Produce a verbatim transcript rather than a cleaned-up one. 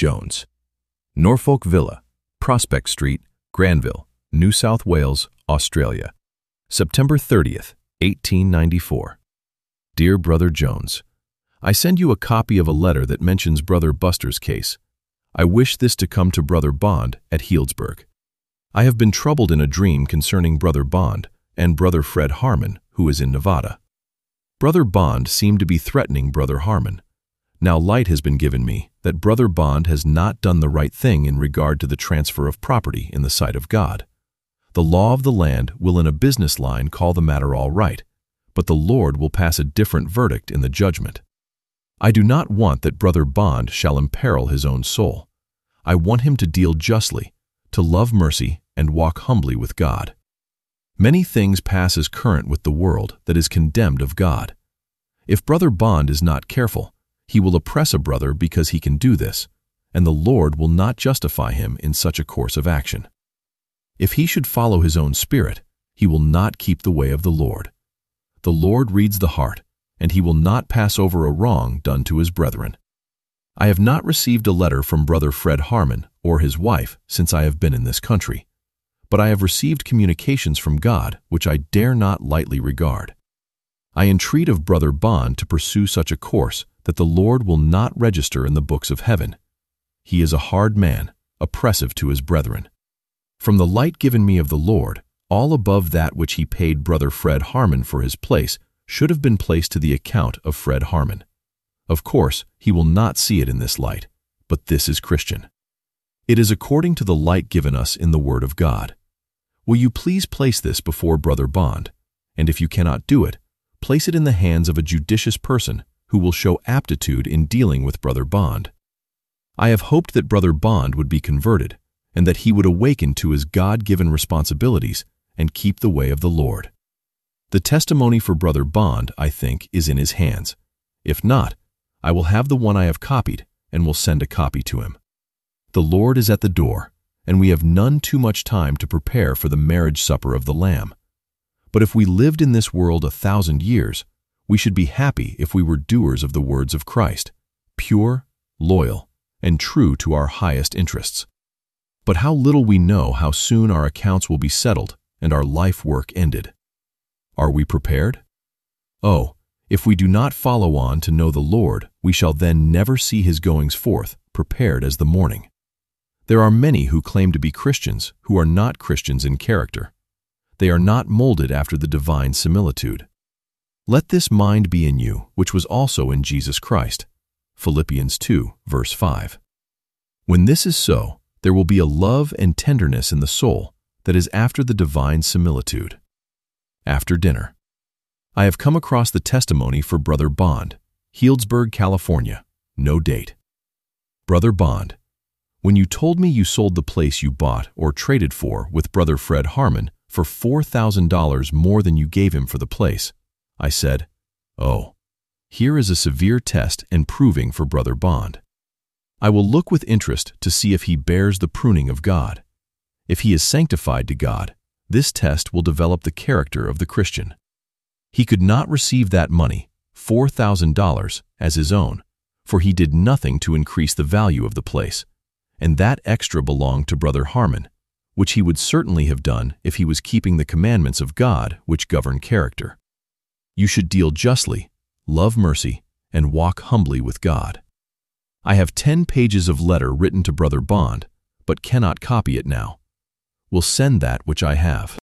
Jones. Norfolk Villa, Prospect Street, Granville, New South Wales, Australia. September thirtieth, eighteen ninety-four. Dear Brother Jones, I send you a copy of a letter that mentions Brother Buster's case. I wish this to come to Brother Bond at Healdsburg. I have been troubled in a dream concerning Brother Bond and Brother Fred Harmon, who is in Nevada. Brother Bond seemed to be threatening Brother Harmon. Now light has been given me that Brother Bond has not done the right thing in regard to the transfer of property in the sight of God. The law of the land will in a business line call the matter all right, but the Lord will pass a different verdict in the judgment. I do not want that Brother Bond shall imperil his own soul. I want him to deal justly, to love mercy, and walk humbly with God. Many things pass as current with the world that is condemned of God. If Brother Bond is not careful, he will oppress a brother because he can do this, and the Lord will not justify him in such a course of action. If he should follow his own spirit, he will not keep the way of the Lord. The Lord reads the heart, and he will not pass over a wrong done to his brethren. I have not received a letter from Brother Fred Harmon or his wife since I have been in this country, but I have received communications from God which I dare not lightly regard. I entreat of Brother Bond to pursue such a course that the Lord will not register in the books of heaven. He is a hard man, oppressive to his brethren. From the light given me of the Lord, all above that which he paid Brother Fred Harmon for his place should have been placed to the account of Fred Harmon. Of course, he will not see it in this light, but this is Christian. It is according to the light given us in the Word of God. Will you please place this before Brother Bond, and if you cannot do it, place it in the hands of a judicious person who will show aptitude in dealing with Brother Bond. I have hoped that Brother Bond would be converted, and that he would awaken to his God-given responsibilities and keep the way of the Lord. The testimony for Brother Bond, I think, is in his hands. If not, I will have the one I have copied and will send a copy to him. The Lord is at the door, and we have none too much time to prepare for the marriage supper of the Lamb. But if we lived in this world a thousand years, we should be happy if we were doers of the words of Christ, pure, loyal, and true to our highest interests. But how little we know how soon our accounts will be settled and our life work ended. Are we prepared? Oh, if we do not follow on to know the Lord, we shall then never see his goings forth, prepared as the morning. There are many who claim to be Christians who are not Christians in character. They are not molded after the divine similitude. Let this mind be in you, which was also in Jesus Christ. Philippians two, verse five. When this is so, there will be a love and tenderness in the soul that is after the divine similitude. After dinner. I have come across the testimony for Brother Bond, Healdsburg, California. No date. Brother Bond, when you told me you sold the place you bought or traded for with Brother Fred Harmon for four thousand dollars more than you gave him for the place, I said, oh, here is a severe test and proving for Brother Bond. I will look with interest to see if he bears the pruning of God. If he is sanctified to God, this test will develop the character of the Christian. He could not receive that money, four thousand dollars, as his own, for he did nothing to increase the value of the place, and that extra belonged to Brother Harmon, which he would certainly have done if he was keeping the commandments of God which govern character. You should deal justly, love mercy, and walk humbly with God. I have ten pages of letter written to Brother Bond, but cannot copy it now. Will send that which I have.